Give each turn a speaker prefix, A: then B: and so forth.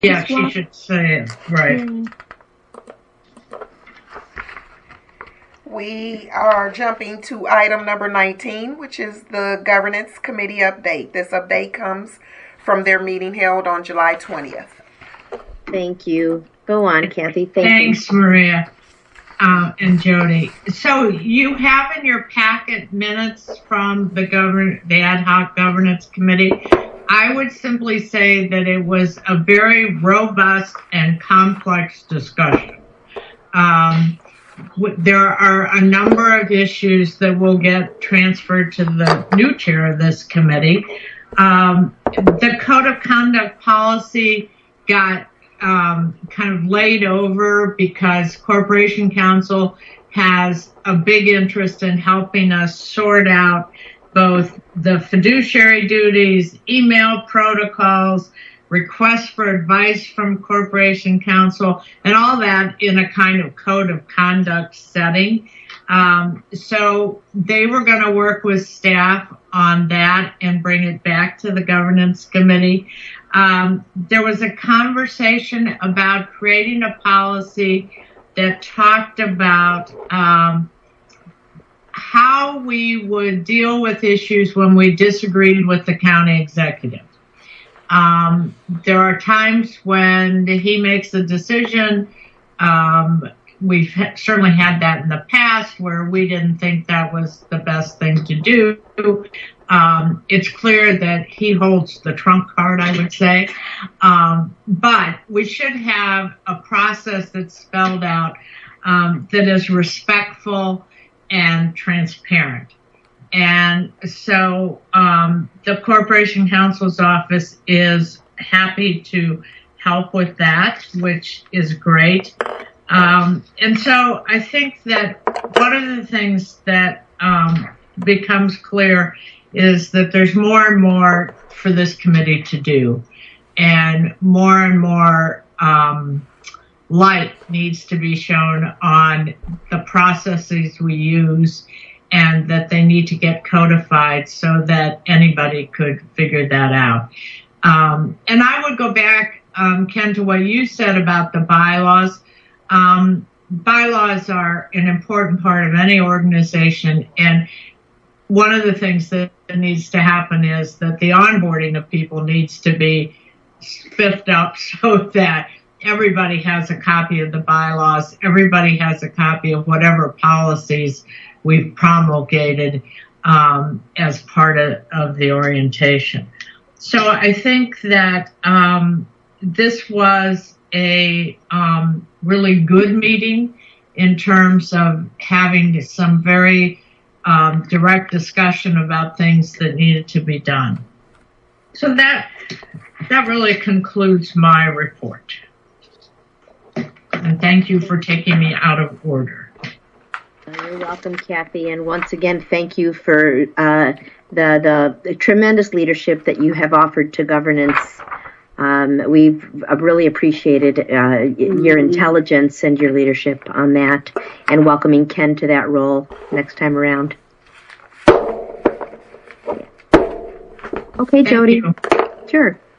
A: Yeah, she should say it, right.
B: Yeah.
C: We are jumping to item number 19, which is the Governance Committee update. This update comes from their meeting held on July 20th.
B: Thank you. Go on, Kathy.
A: Thanks, Maria and Jody. So you have in your packet minutes from the ad hoc governance committee. I would simply say that it was a very robust and complex discussion. There are a number of issues that will get transferred to the new chair of this committee. The code of conduct policy got kind of laid over because Corporation Counsel has a big interest in helping us sort out both the fiduciary duties, email protocols, requests for advice from Corporation Counsel, and all that in a kind of code of conduct setting. So they were going to work with staff on that and bring it back to the governance committee. There was a conversation about creating a policy that talked about how we would deal with issues when we disagreed with the county executive. There are times when he makes a decision. We've certainly had that in the past where we didn't think that was the best thing to do. It's clear that he holds the trump card, I would say. But we should have a process that's spelled out that is respectful and transparent. And so the Corporation Counsel's office is happy to help with that, which is great. And so I think that one of the things that becomes clear is that there's more and more for this committee to do, and more light needs to be shown on the processes we use, and that they need to get codified so that anybody could figure that out. And I would go back, Ken, to what you said about the bylaws. Bylaws are an important part of any organization, and one of the things that needs to happen is that the onboarding of people needs to be spiffed up so that everybody has a copy of the bylaws, everybody has a copy of whatever policies we've promulgated as part of the orientation. So I think that this was a really good meeting in terms of having some very direct discussion about things that needed to be done. So that really concludes my report. And thank you for taking me out of order.
B: You're welcome, Kathy. And once again, thank you for the tremendous leadership that you have offered to governance. We've really appreciated your intelligence and your leadership on that, and welcoming Ken to that role next time around. Okay, Jody.
A: Thank you.
B: Sure.